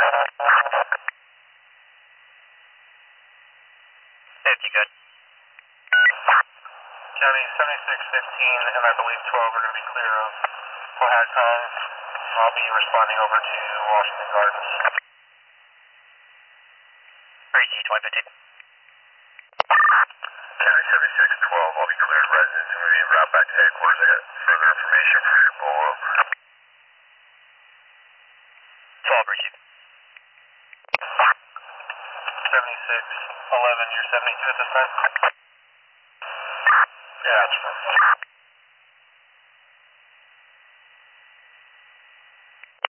Safety good. County 7615 and I believe 12 are going to be clear of Cohasson. I'll be responding over to Washington Gardens. 3G 2015. County 7612, I'll be cleared residents and moving route back to headquarters. I got further information for you below. 12 receive. 7611, you're 72 at this time? Yeah, that's fine.